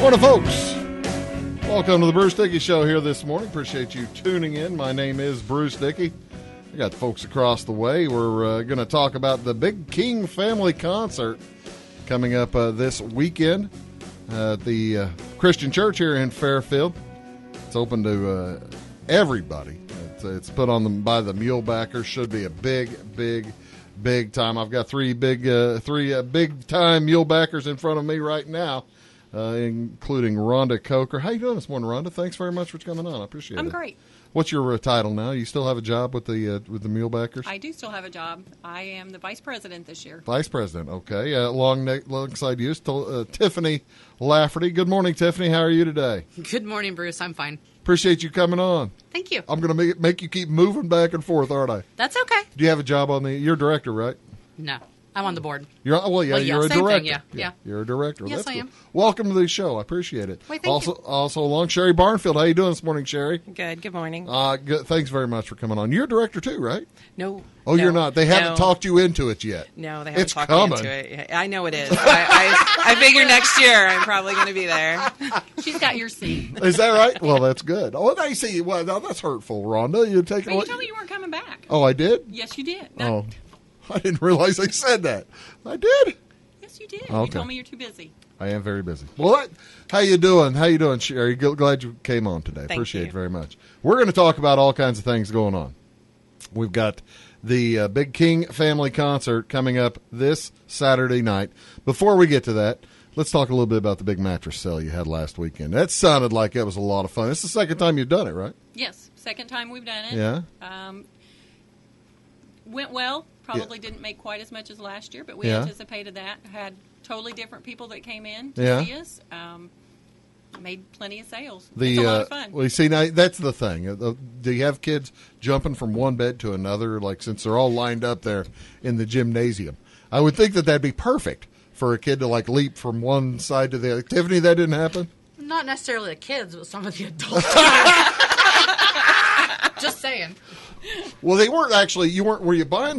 Morning, folks. Welcome to the Bruce Dickey Show here this morning. Appreciate you tuning in. My name is Bruce Dickey. We got folks across the way. We're going to talk about the Big King Family Concert coming up this weekend at the Christian Church here in Fairfield. It's open to everybody. It's put on by the Mulebackers. Should be a big time. I've got three big time Mulebackers in front of me right now. Including Rhonda Coker. How you doing this morning, Rhonda? Thanks very much for coming on. I appreciate it. I'm great. What's your title now? You still have a job with the Mulebackers? I do still have a job. I am the vice president this year. Vice president, okay. Alongside you, Tiffany Lafferty. Good morning, Tiffany. How are you today? Good morning, Bruce. I'm fine. Appreciate you coming on. Thank you. I'm going to make you keep moving back and forth, aren't I? That's okay. Do you have a job you're a director, right? No. I'm on the board. You're a same director. Thing, yeah. You're a director. Yes, That's I cool. am. Welcome to the show. I appreciate it. Wait, thank you. Also along, Sherry Barnfield. How you doing this morning, Sherry? Good. Good morning. Good. Thanks very much for coming on. You're a director too, right? No. Oh, you're not. They haven't talked you into it yet. No, they haven't It's talked coming. me into it. I know it is. I figure next year I'm probably going to be there. She's got your seat. Is that right? Well, that's good. Oh, I see. Well, now that's hurtful, Rhonda. You take. But you told me you weren't coming back. Oh, I did. Yes, you did. Oh, I didn't realize they said that. I did. Yes, you did. Okay. You told me you're too busy. I am very busy. Well, how you doing? How you doing, Sherry? Glad you came on today. Thank Appreciate you. it very much. We're going to talk about all kinds of things going on. We've got the Big King Family Concert coming up this Saturday night. Before we get to that, let's talk a little bit about the big mattress sale you had last weekend. That sounded like it was a lot of fun. It's the second time you've done it, right? Yes, second time we've done it. Yeah. Went well. Probably didn't make quite as much as last year, but we anticipated that. Had totally different people that came in to see us. Made plenty of sales. It's a lot of fun. Well, you see, now that's the thing. Do you have kids jumping from one bed to another, like since they're all lined up there in the gymnasium? I would think that'd be perfect for a kid to like leap from one side to the other. Tiffany, that didn't happen? Not necessarily the kids, but some of the adults. Just saying. Well, they weren't actually. You weren't. Were you buying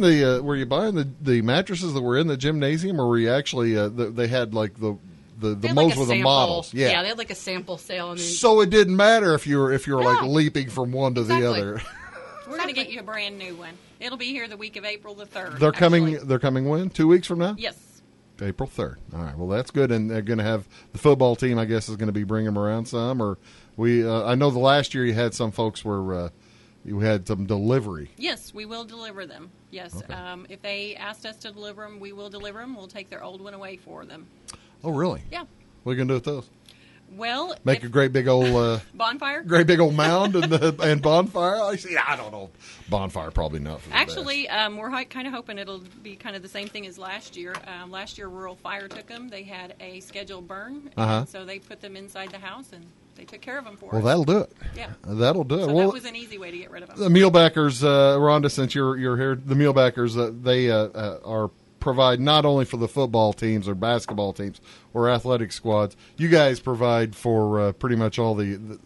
the mattresses that were in the gymnasium, or were you actually? They had like the most with the models. Yeah, they had like a sample sale. And then, so it didn't matter if you were like leaping from one to the other. We're going to get you a brand new one. It'll be here the week of April the 3rd. They're coming. They're coming when? 2 weeks from now? Yes. April 3rd. All right. Well, that's good. And they're going to have the football team. I guess is going to be bringing them around some. Or I know the last year you had some folks where. You had some delivery. Yes, we will deliver them. Yes. Okay. If they asked us to deliver them, we will deliver them. We'll take their old one away for them. Oh, really? Yeah. What are you going to do with those? Well, make a great big old bonfire. Great big old mound and bonfire. I don't know. Bonfire probably not. For the Actually, best. we're kind of hoping it'll be kind of the same thing as last year. Last year, Rural Fire took them. They had a scheduled burn, and so they put them inside the house and they took care of them for us. Well, that'll do it. Yeah, that'll do it. So well, that was an easy way to get rid of them. The Mulebackers, Rhonda, since you're here, the Mulebackers, they provide not only for the football teams or basketball teams or athletic squads. You guys provide for pretty much all the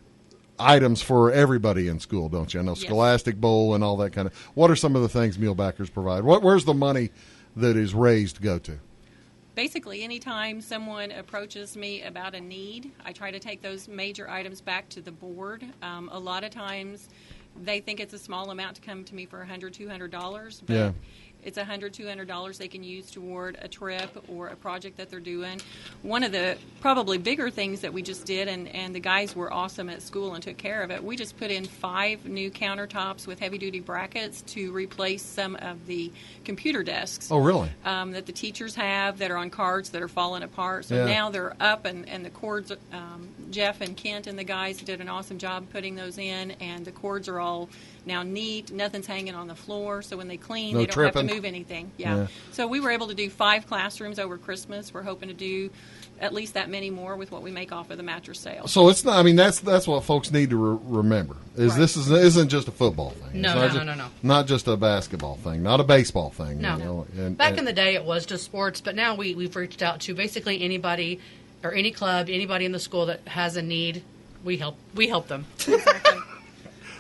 items for everybody in school, don't you? I know Yes. Scholastic Bowl and all that kind of. What are some of the things Mulebackers provide? Where's the money that is raised go to? Basically, anytime someone approaches me about a need, I try to take those major items back to the board. A lot of times they think it's a small amount to come to me for $100, $200, but it's $100, $200 they can use toward a trip or a project that they're doing. One of the probably bigger things that we just did, and the guys were awesome at school and took care of it, we just put in 5 new countertops with heavy-duty brackets to replace some of the computer desks. Oh, really? That the teachers have that are on cards that are falling apart. So now they're up, and the cords, Jeff and Kent and the guys did an awesome job putting those in, and the cords are all now neat. Nothing's hanging on the floor, so when they clean, they don't have to move anything. Yeah. So we were able to do 5 classrooms over Christmas. We're hoping to do at least that many more with what we make off of the mattress sale. So it's not. I mean, that's what folks need to remember. This isn't just a football thing. No. Not just a basketball thing. Not a baseball thing. No. You know, Back in the day, it was just sports, but now we've reached out to basically anybody or any club, anybody in the school that has a need. We help them. Exactly.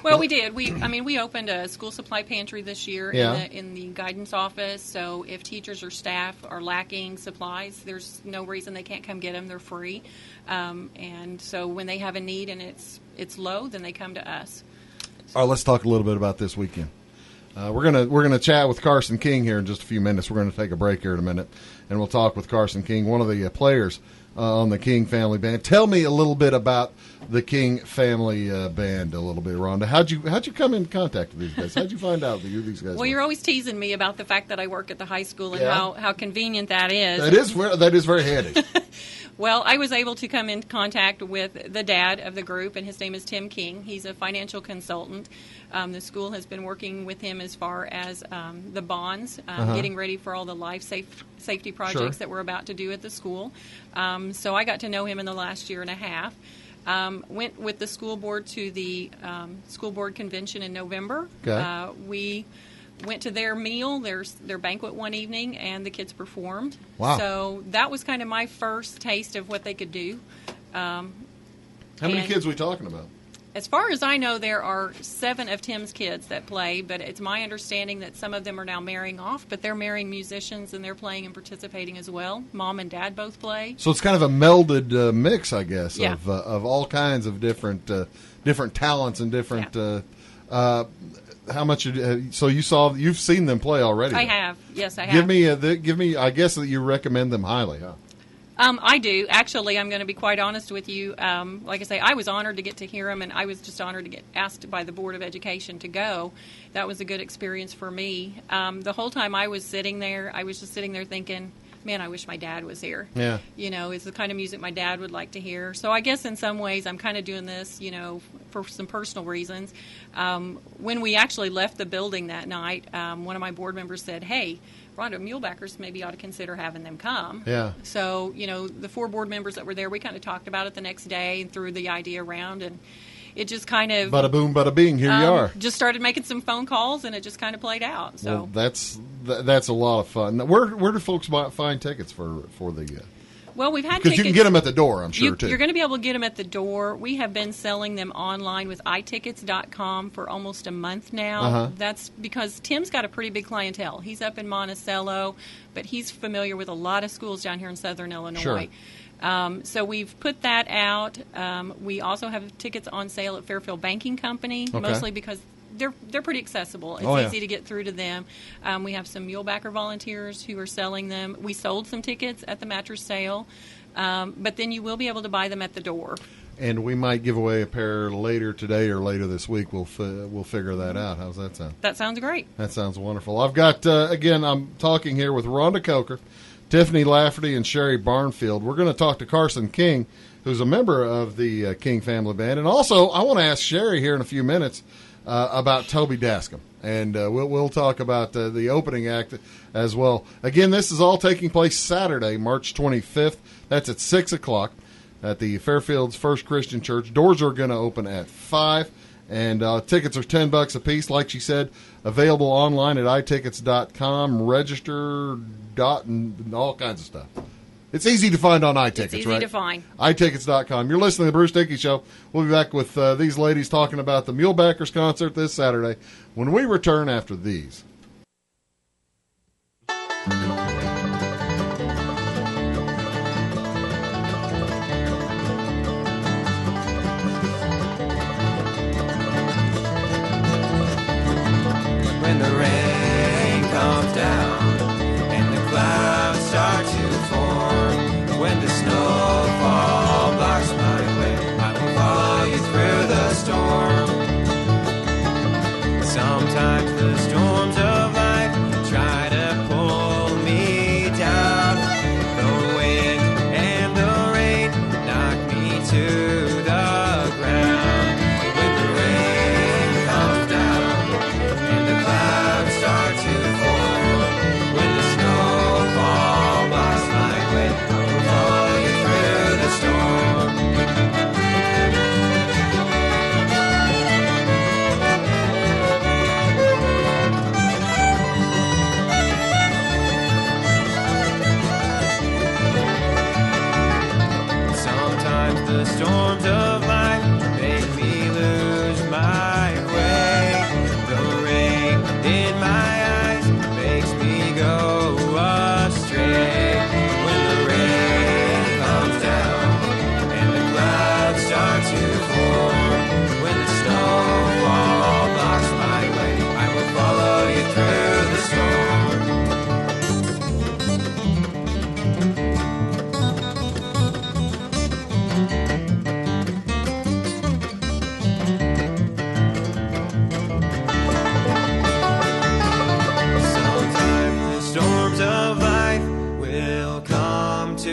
Well, we did. We opened a school supply pantry this year Yeah. in the guidance office. So if teachers or staff are lacking supplies, there's no reason they can't come get them. They're free. And so when they have a need and it's low, then they come to us. All right, let's talk a little bit about this weekend. We're gonna chat with Carson King here in just a few minutes. We're going to take a break here in a minute, and we'll talk with Carson King, one of the players on the King Family Band. Tell me a little bit about the King Family Band, a little bit, Rhonda. How'd you come in contact with these guys? How'd you find out that these guys? Well, you're always teasing me about the fact that I work at the high school and Yeah. how convenient that is. That is very handy. Well, I was able to come in contact with the dad of the group, and his name is Tim King. He's a financial consultant. The school has been working with him as far as the bonds, getting ready for all the life safety projects Sure. that we're about to do at the school. So I got to know him in the last year and a half. Went with the school board to the school board convention in November. Okay. We went to their meal, their banquet one evening, and the kids performed. Wow. So that was kind of my first taste of what they could do. How many And- kids are we talking about? As far as I know, there are 7 of Tim's kids that play, but it's my understanding that some of them are now marrying off, but they're marrying musicians and they're playing and participating as well. Mom and Dad both play. So it's kind of a melded mix, I guess, Yeah. of all kinds of different talents and different. How much? So you've seen them play already? I have. Yes, I have. Give me. I guess that you recommend them highly, huh? I do. Actually, I'm going to be quite honest with you. Like I say, I was honored to get to hear him, and I was just honored to get asked by the Board of Education to go. That was a good experience for me. The whole time I was sitting there, I was just sitting there thinking, man, I wish my dad was here. Yeah. You know, it's the kind of music my dad would like to hear. So I guess in some ways I'm kind of doing this, for some personal reasons. When we actually left the building that night, one of my board members said, hey, Rhonda, Mulebackers maybe ought to consider having them come. Yeah. So, the 4 board members that were there, we kind of talked about it the next day and threw the idea around, and it just kind of Bada boom, bada bing. Here you are. just started making some phone calls, and it just kind of played out. So Well, that's a lot of fun. Now, where do folks find tickets for the? well, we've had Because tickets. you can get them at the door, I'm sure too. You're going to be able to get them at the door. We have been selling them online with iTickets.com for almost a month now. Uh-huh. That's because Tim's got a pretty big clientele. He's up in Monticello, but he's familiar with a lot of schools down here in Southern Illinois. Sure. So we've put that out. We also have tickets on sale at Fairfield Banking Company, Okay. mostly because they're pretty accessible. It's Oh, yeah. easy to get through to them. We have some Mulebacker volunteers who are selling them. We sold some tickets at the mattress sale, but then you will be able to buy them at the door. And we might give away a pair later today or later this week. We'll figure that out. How's that sound? That sounds great. That sounds wonderful. I've got, again, I'm talking here with Rhonda Coker, Tiffany Lafferty, and Sherry Barnfield. We're going to talk to Carson King, who's a member of the King Family Band. And also, I want to ask Sherry here in a few minutes about Toby Dascom. And we'll talk about the opening act as well. Again, this is all taking place Saturday, March 25th. That's at 6 o'clock at the Fairfield's First Christian Church. Doors are going to open at 5. And tickets are $10 a piece, like she said, available online at iTickets.com, register, and all kinds of stuff. It's easy to find on iTickets, It's easy right? to find. iTickets.com. You're listening to the Bruce Dickey Show. We'll be back with these ladies talking about the Mulebackers concert this Saturday when we return after these. When the rain comes down and the clouds start to form, when the snowfall blocks my way, I will follow you through the storm. Sometimes the storms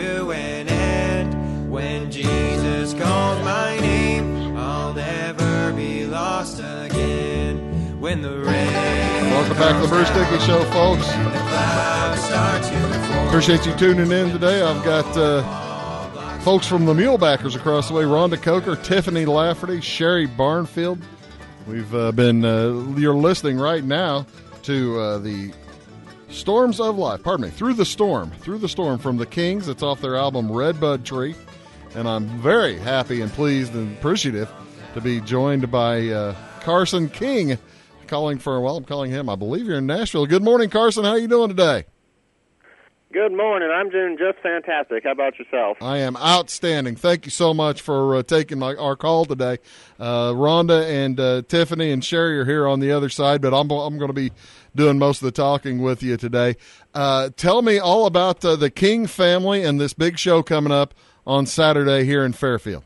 to an end. When Jesus calls my name, I'll never be lost again. When the rain Welcome back to the Bruce Dickey Show, folks. and the clouds start to form. Appreciate you tuning in today. I've got folks from the Mulebackers across the way, Rhonda Coker, Tiffany Lafferty, Sherry Barnfield. We've you're listening right now to the Storms of Life, Through the Storm from the Kings. It's off their album Redbud Tree. And I'm very happy and pleased and appreciative to be joined by Carson King, I'm calling him, I believe you're in Nashville. Good morning, Carson. How are you doing today? Good morning. I'm doing just fantastic. How about yourself? I am outstanding. Thank you so much for taking our call today. Rhonda and Tiffany and Sherry are here on the other side, but I'm going to be doing most of the talking with you today. Tell me all about the King family and this big show coming up on Saturday here in Fairfield.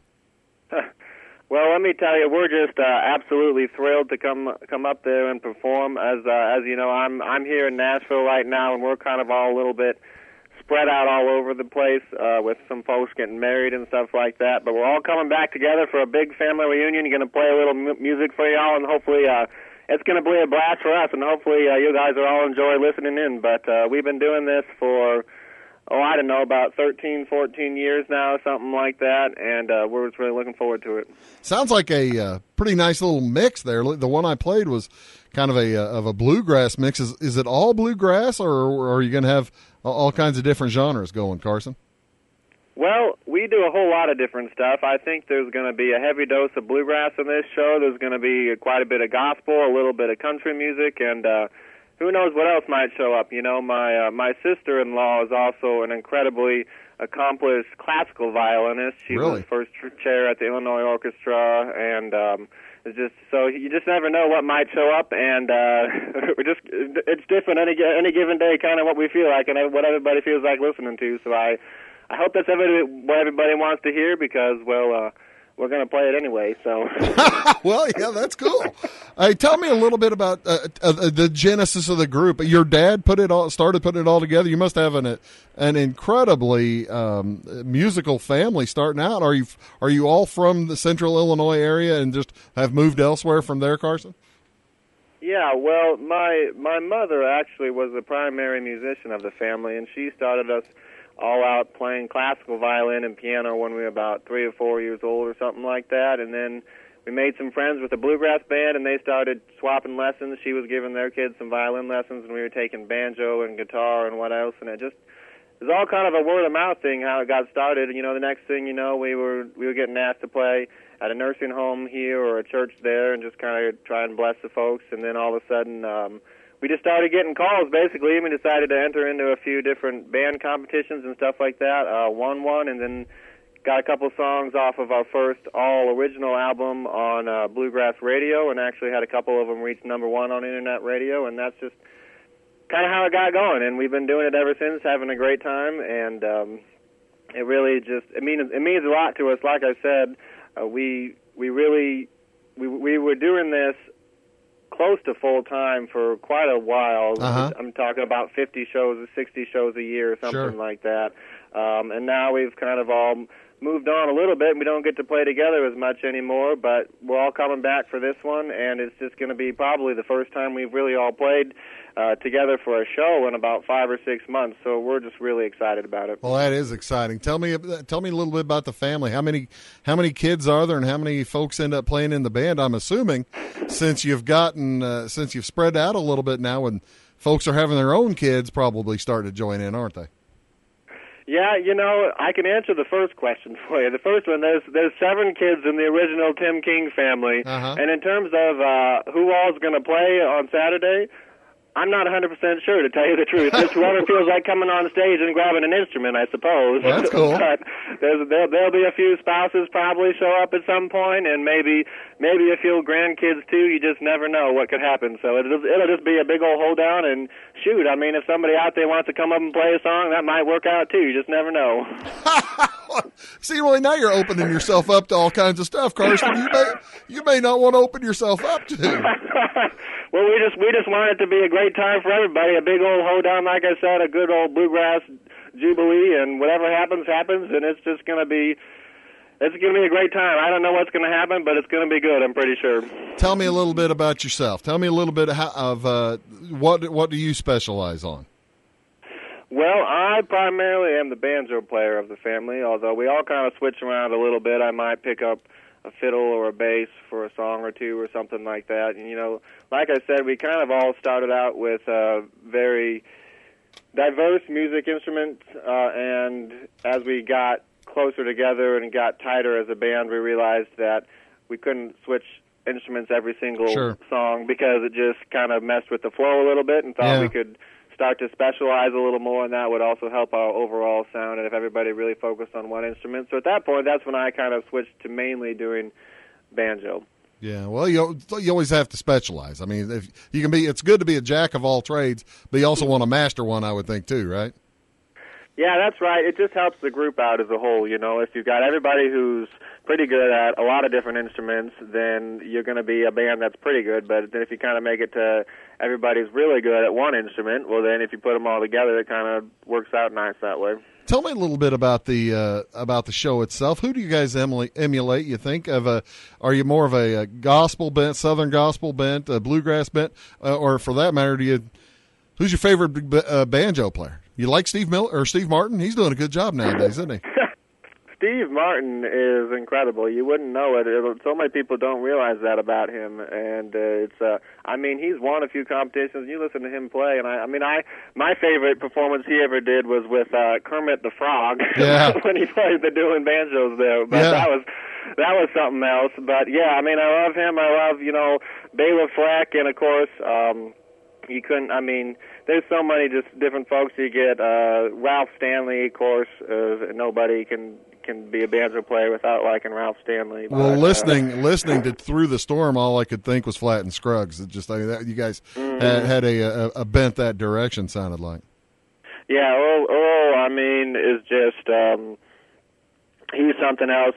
Well, let me tell you, we're just absolutely thrilled to come up there and perform. As you know, I'm here in Nashville right now, and we're kind of all a little bit spread out all over the place with some folks getting married and stuff like that. But we're all coming back together for a big family reunion. You're going to play a little music for y'all, and hopefully it's going to be a blast for us, and hopefully you guys will all enjoy listening in. But we've been doing this for, I don't know, about 13, 14 years now, something like that, and we're just really looking forward to it. Sounds like a pretty nice little mix there. The one I played was kind of a bluegrass mix. Is it all bluegrass, or are you going to have all kinds of different genres going, Carson? Well, we do a whole lot of different stuff. I think there's going to be a heavy dose of bluegrass in this show. There's going to be quite a bit of gospel, a little bit of country music, and who knows what else might show up. You know, my sister-in-law is also an incredibly accomplished classical violinist. She Really? was first chair at the Illinois Orchestra, and it's just so you just never know what might show up, and it's different any given day, kind of what we feel like and what everybody feels like listening to. So I hope that's what everybody wants to hear because, well, we're going to play it anyway. So, Well, yeah, that's cool. Hey, tell me a little bit about the genesis of the group. Your dad started putting it all together. You must have an incredibly musical family starting out. Are you all from the Central Illinois area and just have moved elsewhere from there, Carson? yeah. Well, my mother actually was the primary musician of the family, and she started us all out playing classical violin and piano when we were about 3 or 4 years old or something like that. And then we made some friends with a bluegrass band, and they started swapping lessons. She was giving their kids some violin lessons, and we were taking banjo and guitar and what else. And it was all kind of a word-of-mouth thing how it got started. You know, the next thing you know, we were getting asked to play at a nursing home here or a church there and just kind of try and bless the folks. And then all of a sudden, we just started getting calls, basically, and we decided to enter into a few different band competitions and stuff like that, won one, and then got a couple songs off of our first all-original album on Bluegrass Radio, and actually had a couple of them reach #1 on Internet radio, and that's just kind of how it got going, and we've been doing it ever since, having a great time, and it really it means a lot to us. Like I said, we were doing this close to full time for quite a while. Uh-huh. I'm talking about 50 shows or 60 shows a year or something Sure. like that. And now we've kind of all moved on a little bit, and we don't get to play together as much anymore, but we're all coming back for this one, and it's just going to be probably the first time we've really all played together for a show in about 5 or 6 months, so we're just really excited about it. Well, that is exciting. Tell me a little bit about the family. How many kids are there, and how many folks end up playing in the band? I'm assuming since you've spread out a little bit now, and folks are having their own kids, probably starting to join in, aren't they? Yeah, you know, I can answer the first question for you. The first one, there's 7 kids in the original Tim King family, and in terms of who all's going to play on Saturday, I'm not 100% sure, to tell you the truth. It's whoever feels like coming on stage and grabbing an instrument, I suppose. Well, that's cool. But there'll be a few spouses probably show up at some point, and maybe a few grandkids too. You just never know what could happen. So it'll just be a big old hold down. And shoot, I mean, if somebody out there wants to come up and play a song, that might work out too. You just never know. See, well, now you're opening yourself up to all kinds of stuff, Carson. You may not want to open yourself up to. Well, we just want it to be a great time for everybody. A big old hoedown, like I said, a good old bluegrass jubilee, and whatever happens, and it's just going to be. It's going to be a great time. I don't know what's going to happen, but it's going to be good, I'm pretty sure. Tell me a little bit about yourself. Tell me a little bit of what do you specialize on? Well, I primarily am the banjo player of the family, although we all kind of switch around a little bit. I might pick up a fiddle or a bass for a song or two or something like that. And, like I said, we kind of all started out with very diverse music instruments, and as we got closer together and got tighter as a band, we realized that we couldn't switch instruments every single song because it just kind of messed with the flow a little bit, and thought we could start to specialize a little more, and that would also help our overall sound, and if everybody really focused on one instrument. So at that point, that's when I kind of switched to mainly doing banjo. Yeah, well, you always have to specialize. I mean, if you can it's good to be a jack of all trades, but you also want to master one, I would think, too, right? Yeah, that's right. It just helps the group out as a whole, If you've got everybody who's pretty good at a lot of different instruments, then you're going to be a band that's pretty good. But then if you kind of make it to everybody's really good at one instrument, well, then if you put them all together, it kind of works out nice that way. Tell me a little bit about the show itself. Who do you guys emulate? You think of are you more of a gospel bent, Southern gospel bent, a bluegrass bent, or for that matter, who's your favorite banjo player? You like Steve Martin? He's doing a good job nowadays, isn't he? Steve Martin is incredible. You wouldn't know it. So many people don't realize that about him, and he's won a few competitions. You listen to him play, and my favorite performance he ever did was with Kermit the Frog when he played the dueling banjos there. But that was something else. But yeah, I love him. I love Bela Fleck, and of course. You couldn't. There's so many just different folks. You get Ralph Stanley, of course. Nobody can be a banjo player without liking Ralph Stanley. Well, listening to Through the Storm, all I could think was Flatt and Scruggs. It just you guys had a bent that direction. Sounded like. Yeah, Earl. Is just. He's something else.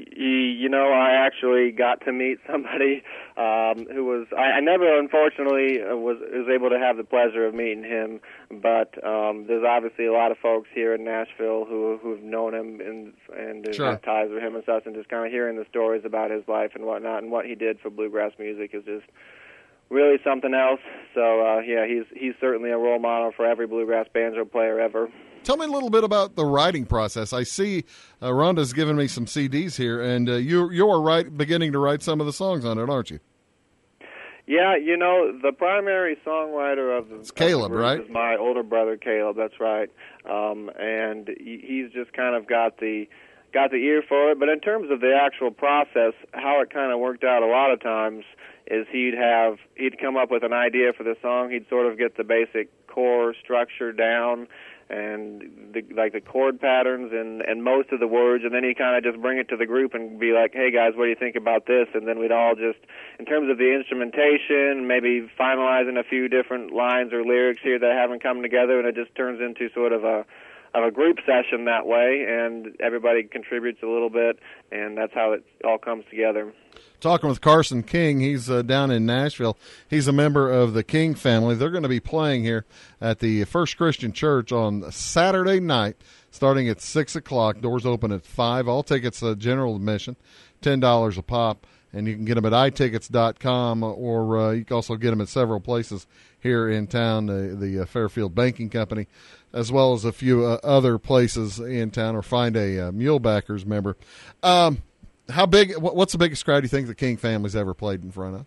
I actually got to meet somebody who was. I never, unfortunately, was able to have the pleasure of meeting him. But there's obviously a lot of folks here in Nashville who've known him and have ties with him and such. And just kind of hearing the stories about his life and whatnot and what he did for bluegrass music is just really something else. So he's certainly a role model for every bluegrass banjo player ever. Tell me a little bit about the writing process. I see Rhonda's given me some CDs here, and you're beginning to write some of the songs on it, aren't you? Yeah, the primary songwriter of the Caleb, right? Is my older brother Caleb. That's right, and he's just kind of got the ear for it. But in terms of the actual process, how it kind of worked out a lot of times is he'd come up with an idea for the song. He'd sort of get the basic core structure down, and the chord patterns and most of the words, and then he kind of just bring it to the group and be like, hey guys, what do you think about this? And then we'd all just, in terms of the instrumentation, maybe finalizing a few different lines or lyrics here that haven't come together, and it just turns into sort of a group session that way, and everybody contributes a little bit, and that's how it all comes together. Talking with Carson King. He's down in Nashville. He's a member of the King family. They're going to be playing here at the First Christian Church on Saturday night, starting at 6 o'clock. Doors open at 5. All tickets general admission, $10 a pop, and you can get them at itickets.com, or you can also get them at several places here in town, the Fairfield Banking Company, as well as a few other places in town, or find a Mulebackers member. How big? What's the biggest crowd you think the King family's ever played in front of?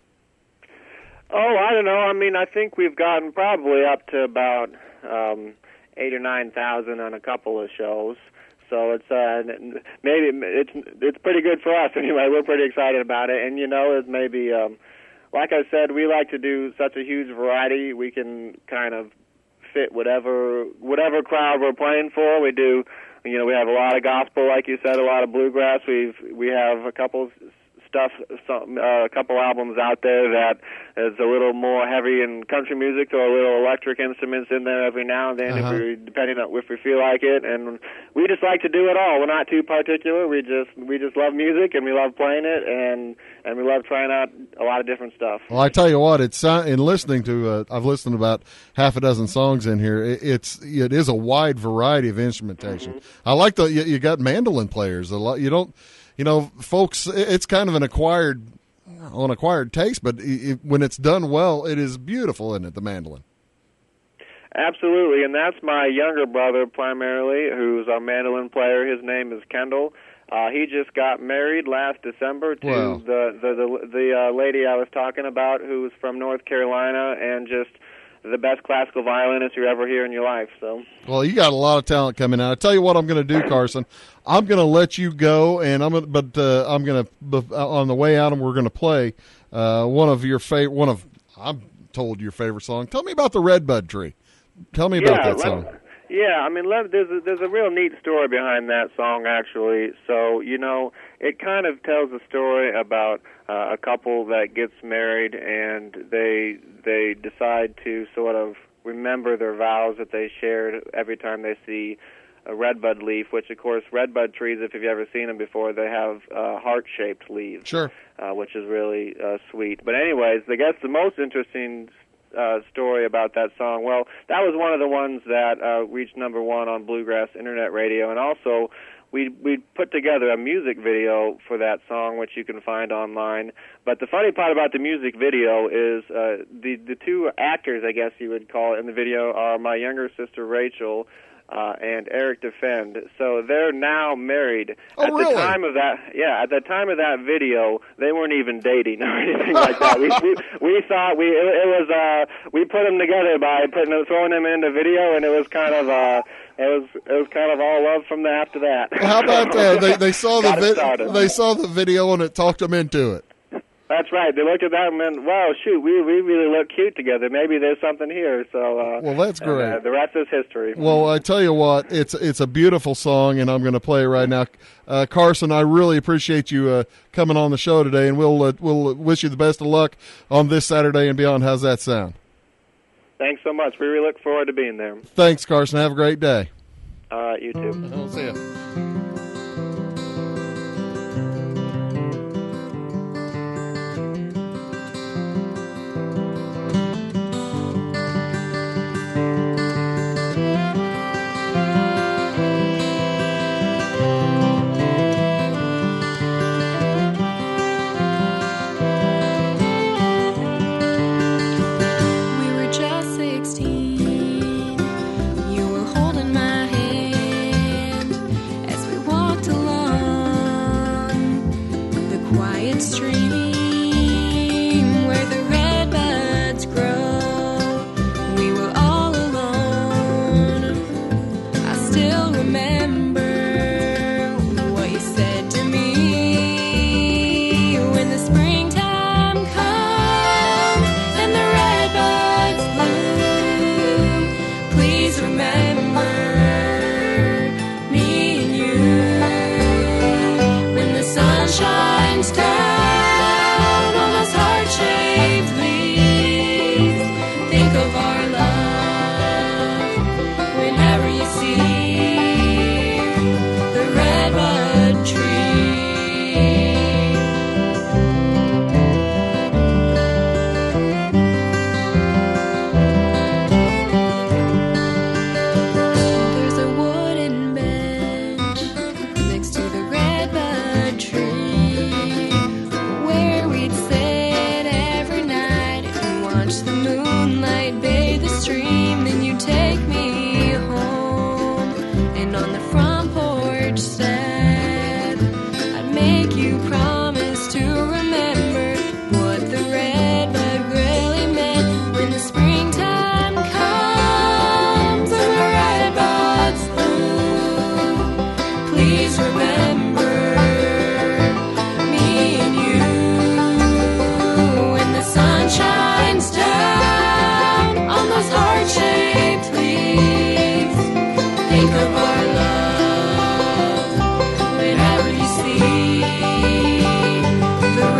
Oh, I don't know. I think we've gotten probably up to about 8,000 or 9,000 on a couple of shows. So it's maybe it's pretty good for us anyway. We're pretty excited about it, and it's maybe like I said, we like to do such a huge variety. We can kind of fit whatever crowd we're playing for. We do. We have a lot of gospel, like you said, a lot of bluegrass. We have a couple a couple albums out there that is a little more heavy in country music, or a little electric instruments in there every now and then, depending on if we feel like it. And we just like to do it all. We're not too particular. We just love music, and we love playing it, and we love trying out a lot of different stuff. Well, I tell you what, it's in listening to. I've listened to about half a dozen songs in here. It is a wide variety of instrumentation. Mm-hmm. I like you got mandolin players a lot. You don't, folks. It's kind of an acquired taste, but when it's done well, it is beautiful, isn't it? The mandolin. Absolutely, and that's my younger brother primarily, who's a mandolin player. His name is Kendall. He just got married last December to the lady I was talking about, who's from North Carolina, and just the best classical violinist you ever hear in your life. So, well, you got a lot of talent coming out. I tell you what, I'm going to do, Carson. I'm going to let you go, and I'm going to on the way out, and we're going to play one of your favorite. I'm told your favorite song. Tell me about the Redbud Tree. Tell me about that song. Yeah, I mean, there's a real neat story behind that song, actually. So, it kind of tells a story about a couple that gets married, and they decide to sort of remember their vows that they shared every time they see a redbud leaf, which, of course, redbud trees, if you've ever seen them before, they have heart-shaped leaves, sure, which is really sweet. But anyways, I guess the most interesting story about that song, well, that was one of the ones that reached number one on Bluegrass Internet Radio, and also we put together a music video for that song, which you can find online. But the funny part about the music video is the two actors, I guess you would call it, in the video are my younger sister Rachel and Eric Defend. So they're now married. Oh, really? The time of that, at the time of that video, they weren't even dating or anything like that. We thought we put them together by throwing them in the video, and it was kind of it was kind of all love from after that. Well, how about that? They saw they saw the video, and it talked them into it. That's right. They looked at that and went, wow, shoot, we really look cute together. Maybe there's something here. So, well, that's great. The rest is history. Well, I tell you what, it's a beautiful song, and I'm going to play it right now. Carson, I really appreciate you coming on the show today, and we'll wish you the best of luck on this Saturday and beyond. How's that sound? Thanks so much. We really look forward to being there. Thanks, Carson. Have a great day. All right, you too. I'll see you. The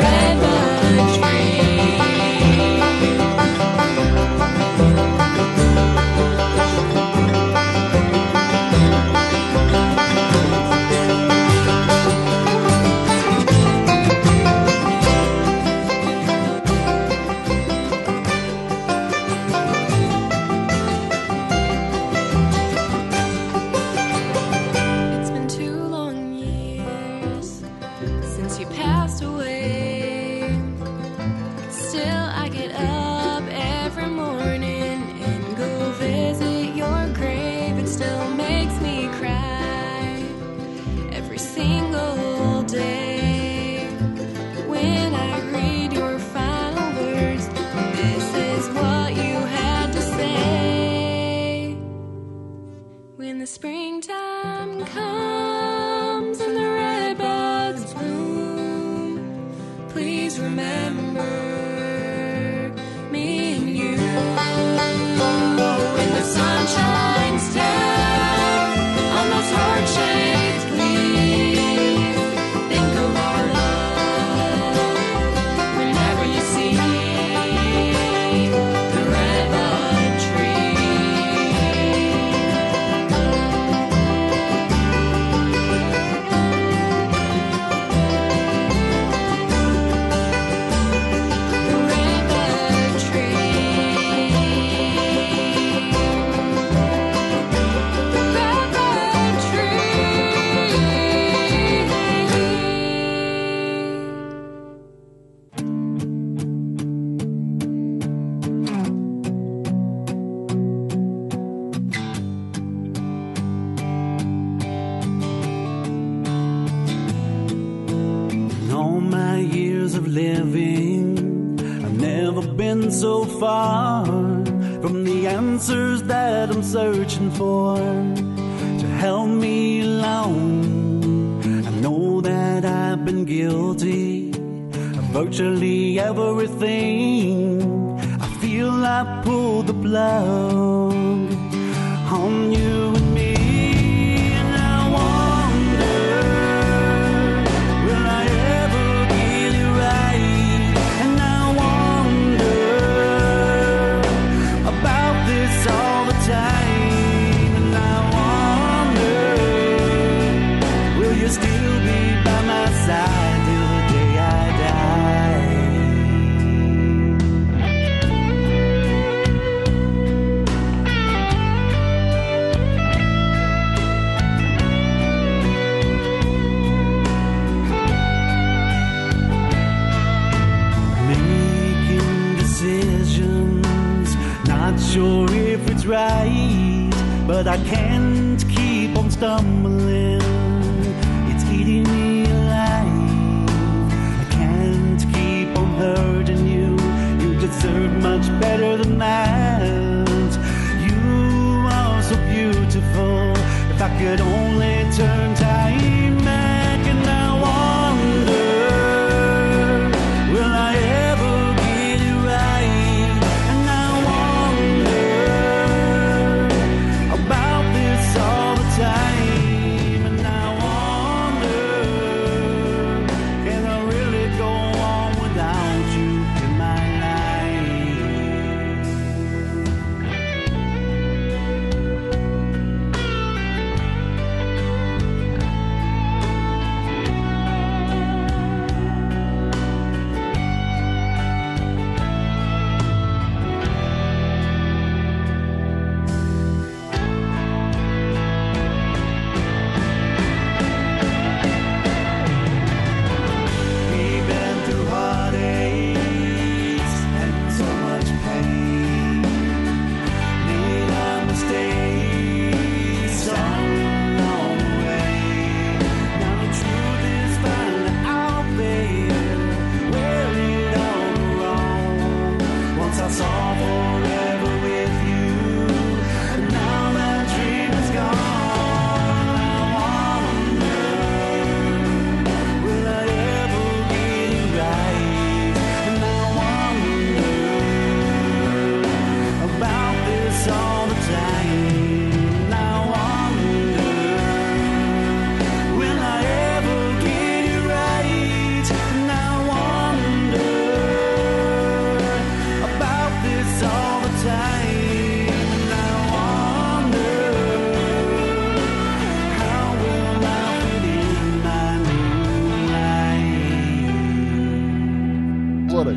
When the springtime comes and the redbuds bloom, please remember me and you. When the sun shines down on those heart-shaped leaves, think of our love whenever you see the redbud tree. The redbud tree. The redbud In all my years of living, I've never been so far from the answers that I'm searching for to help me along. I know that I've been guilty of virtually everything. I feel I pulled the plug on you and me. And I wonder, will I ever get it right? And I wonder about this all the time. And I wonder, will you still be by my side till the day I die? Making decisions, not sure if it's right, but I can't keep on stumbling. It's eating me alive. I can't keep on hurting you. You deserve much better than that. You are so beautiful. If I could only turn time back, and I wonder, will I ever get it right? And I wonder about this all the time. And I wonder, can I really go on without you in my We've been through heartaches and so much pain. Made our mistakes along the way. Now the truth is finally out there, where it all went wrong. Once I saw forever with you, and now that dream is gone. I wonder, will I ever get it right? And I wonder about this all the time. And I wonder, will I ever get it right? And I wonder about this all the time. And I wonder, how will I fit in my new life? What a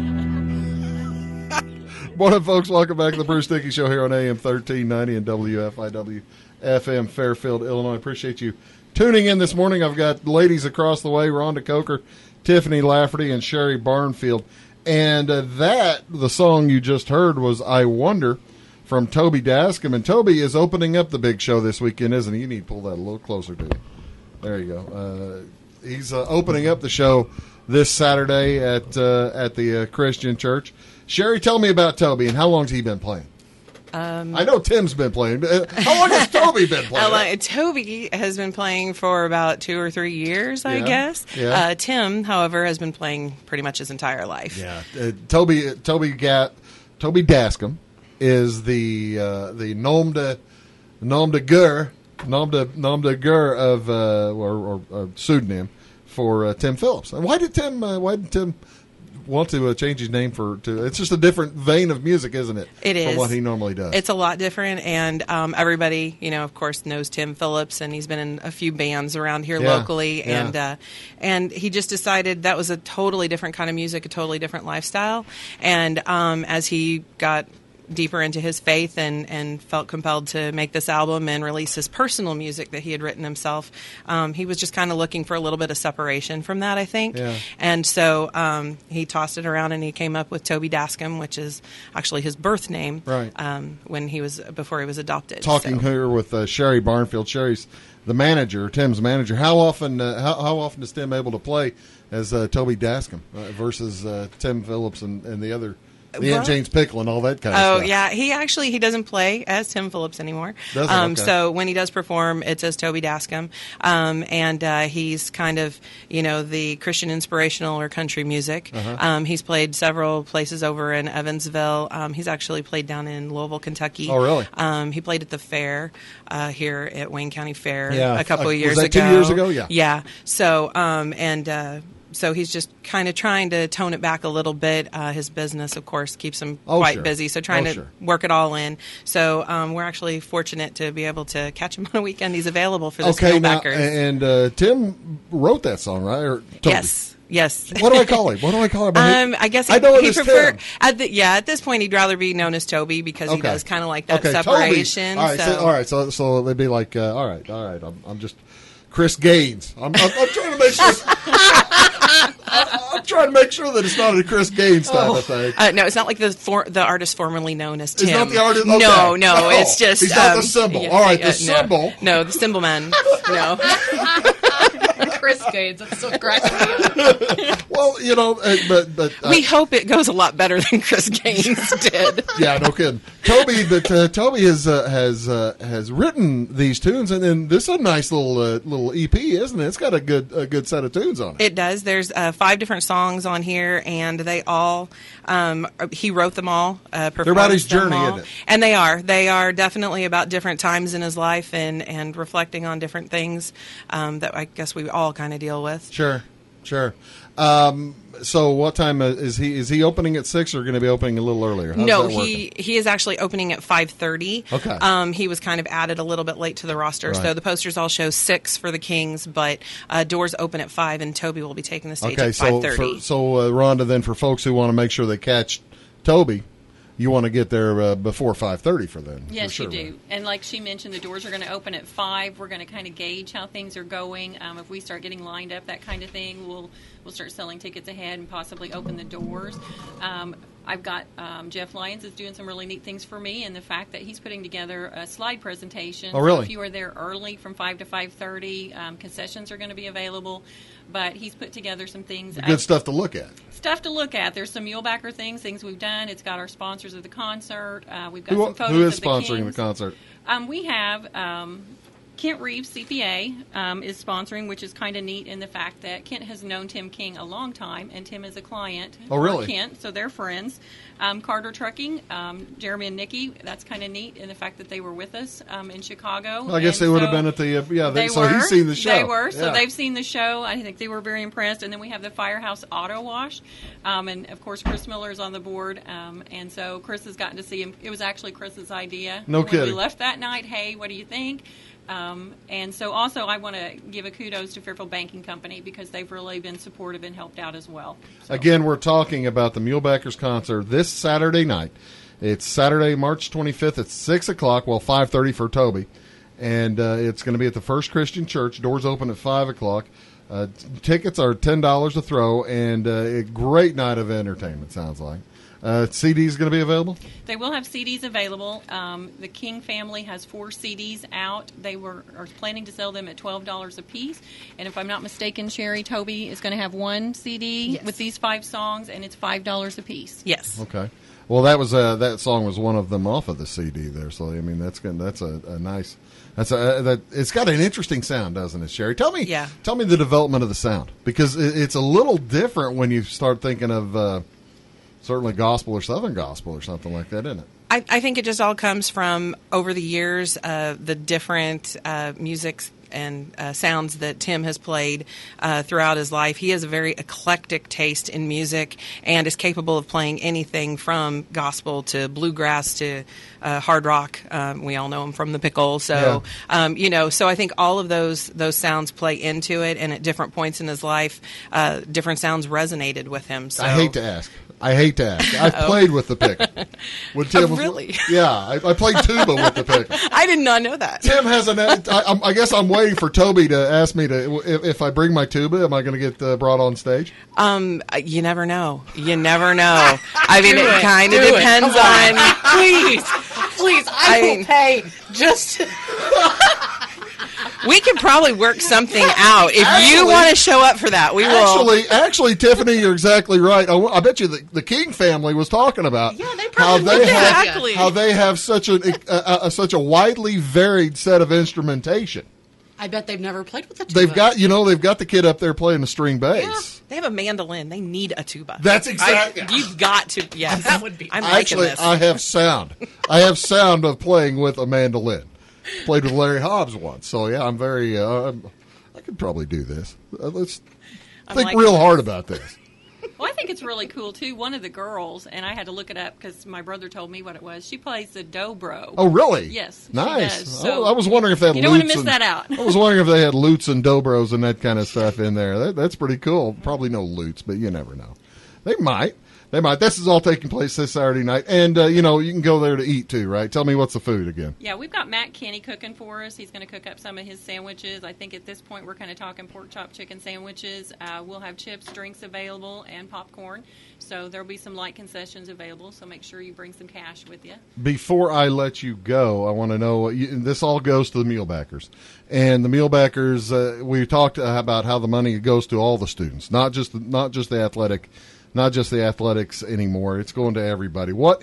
morning, folks. Welcome back to the Bruce Dickey Show here on AM 1390 and WFIW FM Fairfield, Illinois. Appreciate you tuning in this morning. I've got ladies across the way, Rhonda Coker, Tiffany Lafferty, and Sherry Barnfield. And the song you just heard was I Wonder from Toby Dascom. And Toby is opening up the big show this weekend, isn't he? You need to pull that a little closer to you. There you go. He's opening up the show this Saturday at the Christian Church. Sherry, tell me about Toby and how long's he been playing? I know Tim's been playing. How long has Toby been playing? Toby has been playing for about 2 or 3 years, I Yeah, guess. yeah. Tim, however, has been playing pretty much his entire life. Yeah, Toby Dascom is the nom de guerre of or pseudonym for Tim Phillips. And why did Tim want to change his name to? It's just a different vein of music, isn't it? It is. From what he normally does. It's a lot different, and everybody, of course, knows Tim Phillips, and he's been in a few bands around here Yeah, locally, yeah. and he just decided that was a totally different kind of music, a totally different lifestyle, and as he got deeper into his faith and felt compelled to make this album and release his personal music that he had written himself, he was just kind of looking for a little bit of separation from that, I think. Yeah. And so he tossed it around and he came up with Toby Dascom, which is actually his birth name. Right. Before he was adopted. Talking So- here with Sherry Barnfield. Sherry's the manager, Tim's manager. How often is Tim able to play as Toby Dascom versus Tim Phillips and the other? Well- James Pickle and all that kind of Oh stuff. yeah, he doesn't play as Tim Phillips anymore. Does he? Okay. So when he does perform, it's as Toby Dascom, and he's kind of the Christian inspirational or country music. Uh-huh. He's played several places over in Evansville. He's actually played down in Louisville, Kentucky. Oh, really? He played at the fair here at Wayne County Fair Yeah. a couple of Was years that ago. 2 years ago? Yeah. Yeah. So so he's just kind of trying to tone it back a little bit. His business, of course, keeps him quite sure. busy, so trying to Sure. work it all in. So we're actually fortunate to be able to catch him on a weekend. He's available for the Okay, now, Steelbackers. and Tim wrote that song, right? Or Toby? Yes. What do I call him? I guess I know it he as prefer Tim. at this point he'd rather be known as Toby because he Okay. does kind of like that Okay, separation. Toby. All right, so it'd be like, all right. I'm just Chris Gaines. I'm trying to make sure. I'm trying to make sure that it's not a Chris Gaines type of thing. No, it's not like the artist formerly known as Tim. It's not the artist. Okay. No, it's just he's not the symbol. yeah, All right, the no. symbol. No, the symbol man. No. Chris Gaines. That's so cracking me up. Well, but We hope it goes a lot better than Chris Gaines did. yeah, no kidding. Toby has written these tunes, and this is a nice little EP, isn't it? It's got a good set of tunes on it. It does. There's 5 different songs on here, and they all he wrote them all. They're about his performed them journey, all. isn't it? And they are. They are definitely about different times in his life and reflecting on different things that I guess we all kind of deal with. Sure. So what time is he? Is he opening at 6 or going to be opening a little earlier? How's No, that working? he is actually opening at 5:30. Okay. He was kind of added a little bit late to the roster, Right. so the posters all show 6 for the Kings, but doors open at 5, and Toby will be taking the stage Okay, at so 5:30. Rhonda, then for folks who want to make sure they catch Toby, you want to get there before 5:30 for them. Yes, for sure, you do. right? And like she mentioned, the doors are going to open at 5. We're going to kind of gauge how things are going. If we start getting lined up, that kind of thing, we'll start selling tickets ahead and possibly open the doors. I've got Jeff Lyons is doing some really neat things for me, and the fact that he's putting together a slide presentation. Oh, really? So if you are there early from 5 to 5:30, concessions are going to be available. But he's put together some things. Good stuff to look at. Stuff to look at. There's some Mulebacker things we've done. It's got our sponsors of the concert. We've got some photos Who is of the sponsoring Kings. the concert? We have Kent Reeves, CPA, is sponsoring, which is kind of neat in the fact that Kent has known Tim King a long time, and Tim is a client Oh, really? for Kent, so they're friends. Carter Trucking, Jeremy and Nikki, that's kind of neat in the fact that they were with us in Chicago. Well, I guess And they would have so been at the they so were. he's seen the show. They were. So Yeah. they've seen the show. I think they were very impressed. And then we have the Firehouse Auto Wash. And, of course, Chris Miller's on the board. And so Chris has gotten to see him. It was actually Chris's idea. No when kidding. we left that night, hey, what do you think? And so also I want to give a kudos to Fairfield Banking Company because they've really been supportive and helped out as well. So. Again, we're talking about the Mulebackers concert this Saturday night. It's Saturday, March 25th at 6 o'clock, 5:30 for Toby. And it's going to be at the First Christian Church. Doors open at 5 o'clock. Tickets are $10 a throw, and a great night of entertainment, sounds like. CDs going to be available? They will have CDs available. The King family has 4 CDs out. They are planning to sell them at $12 a piece. And if I'm not mistaken, Sherry, Toby is going to have 1 CD Yes. with these 5 songs, and it's $5 a piece. Yes. Okay. Well, that song was one of them off of the CD there. So I mean, that's a nice. It's got an interesting sound, doesn't it, Sherry? Tell me the development of the sound, because it's a little different when you start thinking of certainly gospel or Southern gospel or something like that, isn't it? I think it just all comes from over the years, the different music and sounds that Tim has played throughout his life. He has a very eclectic taste in music and is capable of playing anything from gospel to bluegrass to hard rock. We all know him from the Pickle. So, so I think all of those sounds play into it, and at different points in his life, different sounds resonated with him. So. I hate to ask. I've played with the Pickle. When Tim was, really? Yeah, I played tuba with the Pickle. I did not know that. Tim has I guess I'm waiting for Toby to ask me if I bring my tuba, am I going to get brought on stage? You never know. I mean, it kind of depends on. Please, I will pay just. We can probably work something out. If you want to show up for that, we will. Actually, Tiffany, you're exactly right. I bet you the King family was talking about how they have such a widely varied set of instrumentation. I bet they've never played with a tuba. They've got the kid up there playing the string bass. Yeah. They have a mandolin. They need a tuba. That's exactly. You've got to. Yes, that would be. I'm liking actually. This. I have sound. I have sound of playing with a mandolin. Played with Larry Hobbs once, so yeah, I'm very. I could probably do this. Let's think real hard about this. Well, I think it's really cool, too. One of the girls, and I had to look it up because my brother told me what it was, she plays the dobro. Oh, really? Yes. Nice. She does. So I was wondering if they had you don't want to miss that out. I was wondering if they had lutes and dobros and that kind of stuff in there. That's pretty cool. Probably no lutes, but you never know. They might. This is all taking place this Saturday night. And, you can go there to eat, too, right? Tell me, what's the food again? Yeah, we've got Matt Kenny cooking for us. He's going to cook up some of his sandwiches. I think at this point we're kind of talking pork chop chicken sandwiches. We'll have chips, drinks available, and popcorn. So there'll be some light concessions available, so make sure you bring some cash with you. Before I let you go, I want to know, this all goes to the meal backers. And the meal backers, we talked about how the money goes to all the students, not just the athletic. Not just the athletics anymore. It's going to everybody. Do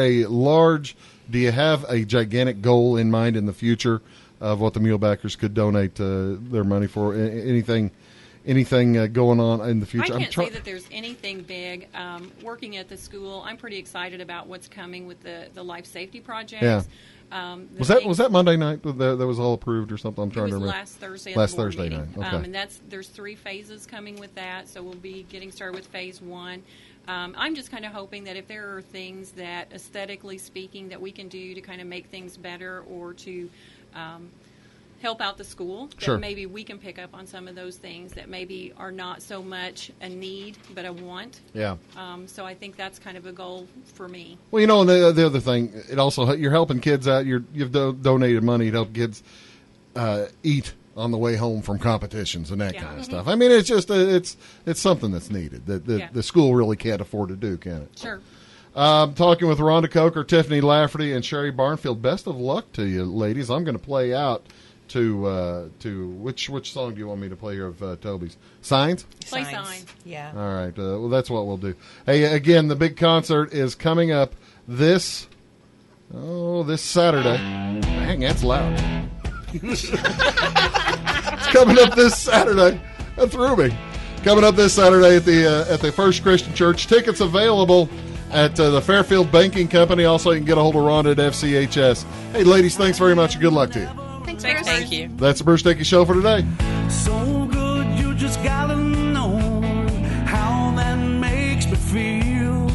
you have a gigantic goal in mind in the future of what the meal backers could donate their money for? Anything going on in the future? I can't say that there's anything big. Working at the school, I'm pretty excited about what's coming with the life safety projects. Yeah. Was that Monday night that was all approved or something? I'm trying to remember. Last Thursday. Last Thursday night. Okay. And there's 3 phases coming with that, so we'll be getting started with phase 1. I'm just kind of hoping that if there are things that, aesthetically speaking, that we can do to kind of make things better or to help out the school, that maybe we can pick up on some of those things that maybe are not so much a need but a want. Yeah. So I think that's kind of a goal for me. Well, and the other thing, it also, you're helping kids out. You've donated money to help kids eat on the way home from competitions and that kind of stuff. I mean, it's just it's something that's needed that the school really can't afford to do, can it? Sure. Talking with Rhonda Coker, Tiffany Lafferty, and Sherry Barnfield. Best of luck to you, ladies. I'm going to play out to which song do you want me to play here of Toby's? Signs? Play Signs. Yeah. All right. Well, that's what we'll do. Hey, again, the big concert is coming up this Saturday. Dang, that's loud. It's coming up this Saturday. That threw me. Coming up this Saturday at the First Christian Church. Tickets available at the Fairfield Banking Company. Also, you can get a hold of Rhonda at FCHS. Hey, ladies, thanks very much and good luck to you. Thanks, Bruce. Thank you. That's the Bruce Dickey Show for today. So good, you just gotta know how that makes me feel.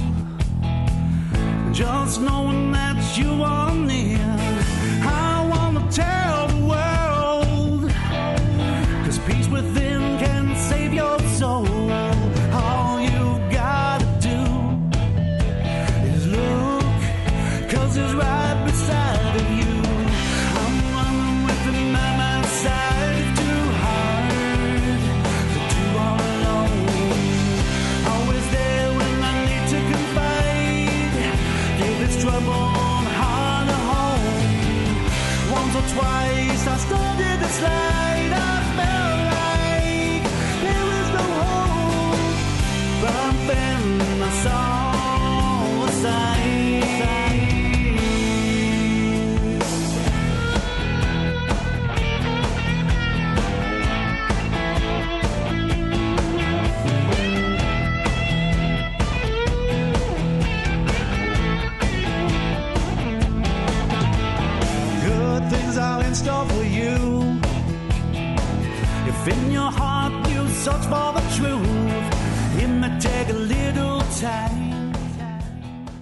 Just knowing that you are near, I wanna tell the world, 'cause peace within can save your soul. All you gotta do is look, 'cause it's right beside of you. I'm running with him at my side, too hard to do all store for you. If in your heart you search for the truth, it may take a little time.